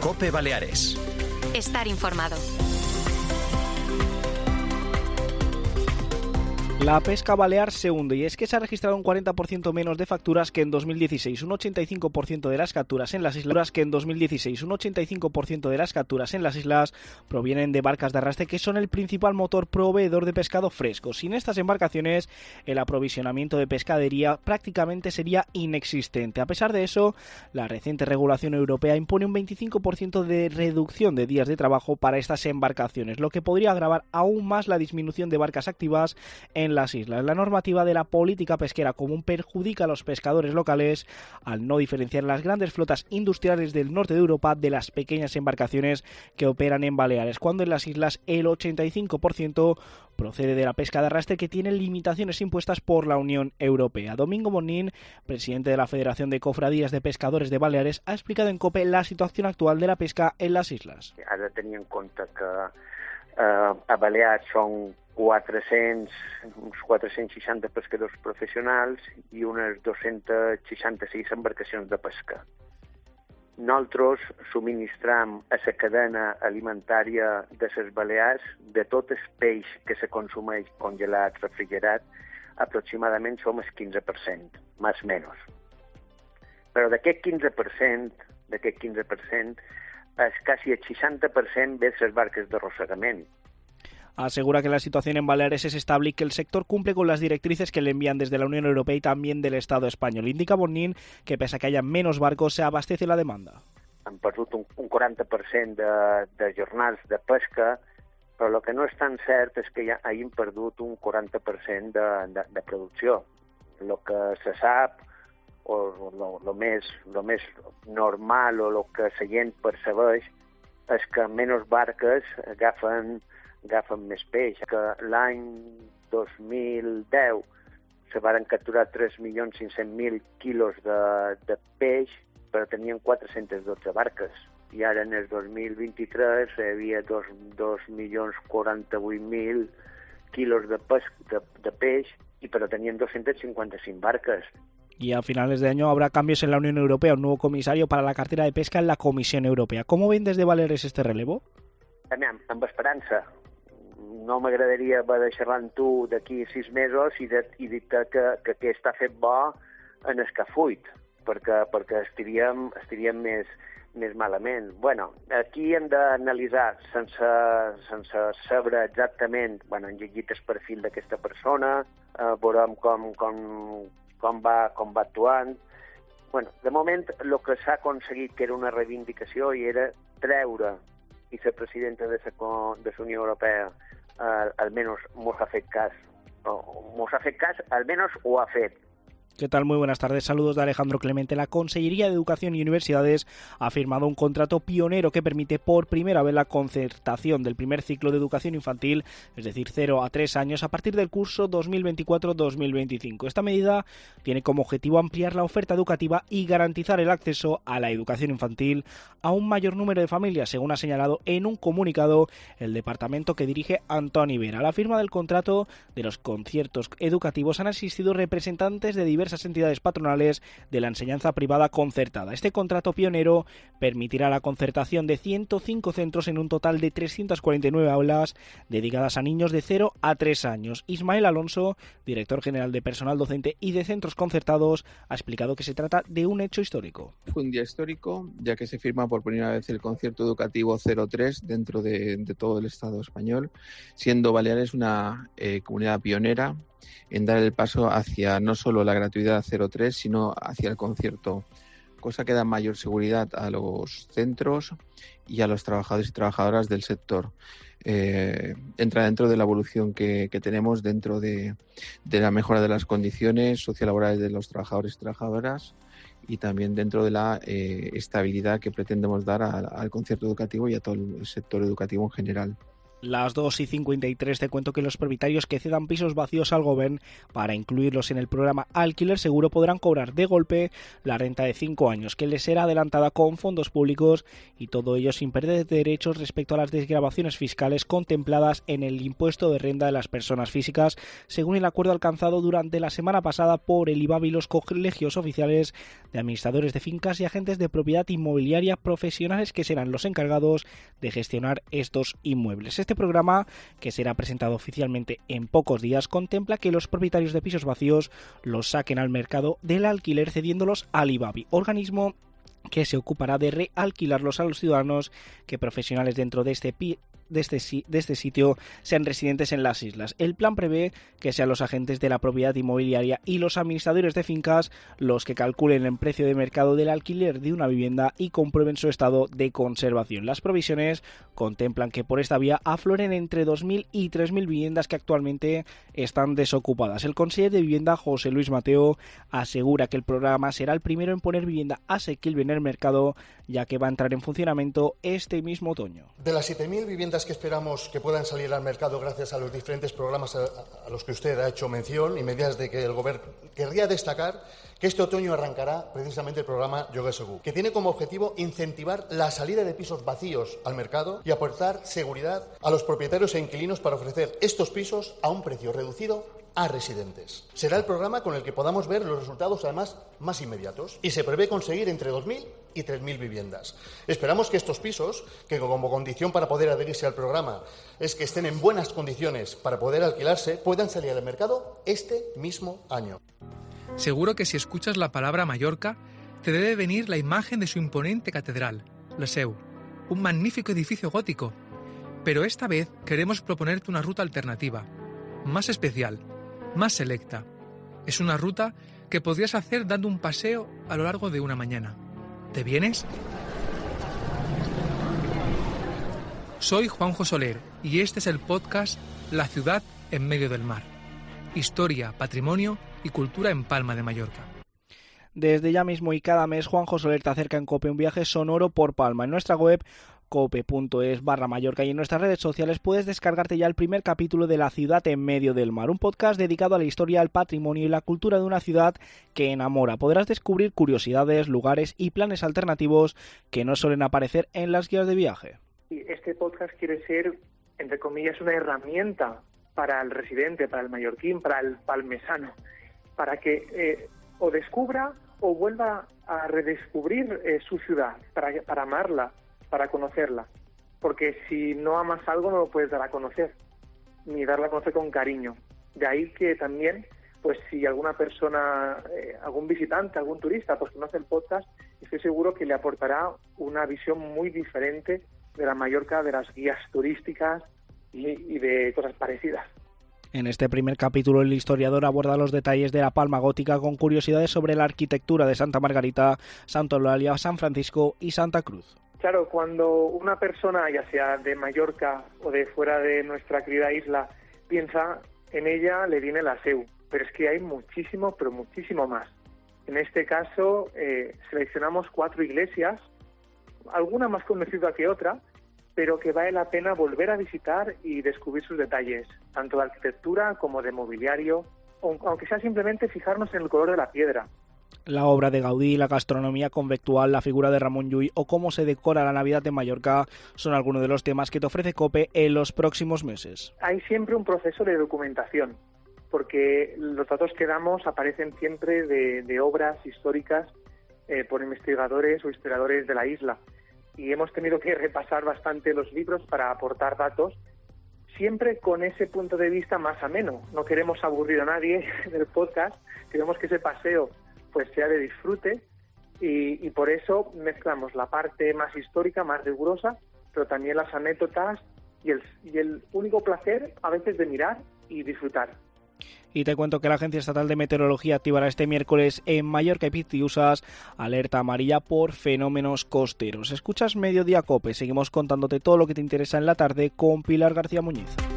COPE Baleares. Estar informado. La pesca balear se hunde y es que se ha registrado un 40% menos de facturas que en 2016, un 85% de las capturas en las islas provienen de barcas de arrastre que son el principal motor proveedor de pescado fresco. Sin estas embarcaciones, el aprovisionamiento de pescadería prácticamente sería inexistente. A pesar de eso, la reciente regulación europea impone un 25% de reducción de días de trabajo para estas embarcaciones, lo que podría agravar aún más la disminución de barcas activas en las islas. La normativa de la política pesquera común perjudica a los pescadores locales al no diferenciar las grandes flotas industriales del norte de Europa de las pequeñas embarcaciones que operan en Baleares, cuando en las islas el 85% procede de la pesca de arrastre, que tiene limitaciones impuestas por la Unión Europea. Domingo Bonín, presidente de la Federación de Cofradías de Pescadores de Baleares, ha explicado en COPE la situación actual de la pesca en las islas. Ha de tenir en compte que a Balears són uns 460 pescadors professionals i unes 266 embarcacions de pesca. Nosaltres subministram a la cadena alimentària de les Balears de tot el peix que se consumeix congelat, refrigerat, aproximadament som el 15%, més o menys. Però d'aquest 15%, quasi el 60% ve de les barques d'arrossegament. Asegura que la situación en Baleares es estable y que el sector cumple con las directrices que le envían desde la Unión Europea y también del Estado español. Indica Bonín que pese a que haya menos barcos, se abastece la demanda. Han perdut un 40% de jornals de pesca, però el que no és tan cert és que ja hagin perdut un 40% de producció. El que se sap, o el més normal, o el que la gent percebeix, és que menys barques agafen més peix. Que l'any 2010 se van capturar 3.500.000 quilos de peix, però tenien 412 barques. I ara en el 2023 hi havia 2.048.000 quilos de peix, però tenien 255 barques. Y a finales de año habrá cambios en la Unión Europea, un nuevo comisario para la cartera de pesca en la Comisión Europea. ¿Cómo ven desde Baleares este relevo? Amb esperança. No m'agradaria haver de xerrar amb tu d'aquí 6 mesos i dir-te que està fet bo en el que fuit, perquè estaríem més malament. Bueno, aquí hem d'analitzar sense saber exactament, hem llegit el perfil d'aquesta persona, veurem com va actuant. Bueno, de moment, el que s'ha aconseguit, que era una reivindicació, i era treure i ser presidenta de la Unió Europea, almenys mos ha fet cas, almenys ho ha fet. ¿Qué tal? Muy buenas tardes. Saludos de Alejandro Clemente. La Consellería de Educación y Universidades ha firmado un contrato pionero que permite por primera vez la concertación del primer ciclo de educación infantil, es decir, 0 a 3 años, a partir del curso 2024-2025. Esta medida tiene como objetivo ampliar la oferta educativa y garantizar el acceso a la educación infantil a un mayor número de familias, según ha señalado en un comunicado el departamento que dirige Antoni Vera. A la firma del contrato de los conciertos educativos han asistido representantes de diversas entidades patronales de la enseñanza privada concertada. Este contrato pionero permitirá la concertación de 105 centros en un total de 349 aulas dedicadas a niños de 0 a 3 años. Ismael Alonso, director general de personal docente y de centros concertados, ha explicado que se trata de un hecho histórico. Fue un día histórico, ya que se firma por primera vez el concierto educativo 03 dentro de todo el Estado español, siendo Baleares una comunidad pionera en dar el paso hacia no solo la gratuidad 03, sino hacia el concierto, cosa que da mayor seguridad a los centros y a los trabajadores y trabajadoras del sector. Entra dentro de la evolución que tenemos dentro de la mejora de las condiciones sociolaborales de los trabajadores y trabajadoras, y también dentro de la estabilidad que pretendemos dar al concierto educativo y a todo el sector educativo en general. Las 2:53 te cuento que los propietarios que cedan pisos vacíos al Govern para incluirlos en el programa Alquiler Seguro podrán cobrar de golpe la renta de 5 años que les será adelantada con fondos públicos y todo ello sin perder derechos respecto a las desgravaciones fiscales contempladas en el impuesto de renta de las personas físicas, según el acuerdo alcanzado durante la semana pasada por el IBAB y los colegios oficiales de administradores de fincas y agentes de propiedad inmobiliaria profesionales que serán los encargados de gestionar estos inmuebles. Este programa, que será presentado oficialmente en pocos días, contempla que los propietarios de pisos vacíos los saquen al mercado del alquiler cediéndolos al IBABI, organismo que se ocupará de realquilarlos a los ciudadanos que profesionales dentro de este sitio sean residentes en las islas. El plan prevé que sean los agentes de la propiedad inmobiliaria y los administradores de fincas los que calculen el precio de mercado del alquiler de una vivienda y comprueben su estado de conservación. Las provisiones contemplan que por esta vía afloren entre 2.000 y 3.000 viviendas que actualmente están desocupadas. El consejero de Vivienda, José Luis Mateo, asegura que el programa será el primero en poner vivienda asequible en el mercado, ya que va a entrar en funcionamiento este mismo otoño. De las 7.000 viviendas que esperamos que puedan salir al mercado gracias a los diferentes programas a los que usted ha hecho mención y medidas de que el Gobierno, querría destacar que este otoño arrancará precisamente el programa Lloguer Segur, que tiene como objetivo incentivar la salida de pisos vacíos al mercado y aportar seguridad a los propietarios e inquilinos para ofrecer estos pisos a un precio reducido a residentes. Será el programa con el que podamos ver los resultados, además, más inmediatos, y se prevé conseguir entre 2.000 y 3.000 viviendas. Esperamos que estos pisos, que como condición para poder adherirse al programa es que estén en buenas condiciones para poder alquilarse, puedan salir al mercado este mismo año. Seguro que si escuchas la palabra Mallorca, te debe venir la imagen de su imponente catedral, la Seu, un magnífico edificio gótico. Pero esta vez queremos proponerte una ruta alternativa, más especial, más selecta. Es una ruta que podrías hacer dando un paseo a lo largo de una mañana. ¿Te vienes? Soy Juanjo Soler y este es el podcast La ciudad en medio del mar. Historia, patrimonio y cultura en Palma de Mallorca. Desde ya mismo y cada mes, Juanjo Soler te acerca en COPE un viaje sonoro por Palma. En nuestra web cope.es/Mallorca y en nuestras redes sociales puedes descargarte ya el primer capítulo de La ciudad en medio del mar, un podcast dedicado a la historia, al patrimonio y la cultura de una ciudad que enamora. Podrás descubrir curiosidades, lugares y planes alternativos que no suelen aparecer en las guías de viaje. Este podcast quiere ser, entre comillas, una herramienta para el residente, para el mallorquín, para el palmesano, para que o descubra o vuelva a redescubrir su ciudad, para amarla, para conocerla, porque si no amas algo no lo puedes dar a conocer, ni darla a conocer con cariño. De ahí que también, pues si alguna persona, algún visitante, algún turista, pues conoce el podcast, estoy seguro que le aportará una visión muy diferente de la Mallorca, de las guías turísticas y de cosas parecidas. En este primer capítulo, el historiador aborda los detalles de la Palma gótica con curiosidades sobre la arquitectura de Santa Margarita, Santa Eulalia, San Francisco y Santa Cruz. Claro, cuando una persona, ya sea de Mallorca o de fuera de nuestra querida isla, piensa en ella, le viene la Seu. Pero es que hay muchísimo, pero muchísimo más. En este caso, seleccionamos 4 iglesias, alguna más conocida que otra, pero que vale la pena volver a visitar y descubrir sus detalles, tanto de arquitectura como de mobiliario, aunque sea simplemente fijarnos en el color de la piedra. La obra de Gaudí, la gastronomía conventual, la figura de Ramón Llull o cómo se decora la Navidad en Mallorca son algunos de los temas que te ofrece COPE en los próximos meses. Hay siempre un proceso de documentación, porque los datos que damos aparecen siempre de obras históricas por investigadores o historiadores de la isla. Y hemos tenido que repasar bastante los libros para aportar datos, siempre con ese punto de vista más ameno. No queremos aburrir a nadie del podcast, queremos que ese paseo pues sea de disfrute y por eso mezclamos la parte más histórica, más rigurosa, pero también las anécdotas y el único placer a veces de mirar y disfrutar. Y te cuento que la Agencia Estatal de Meteorología activará este miércoles en Mallorca y Pitiusas alerta amarilla por fenómenos costeros. Escuchas Mediodía COPE, seguimos contándote todo lo que te interesa en la tarde con Pilar García Muñiz.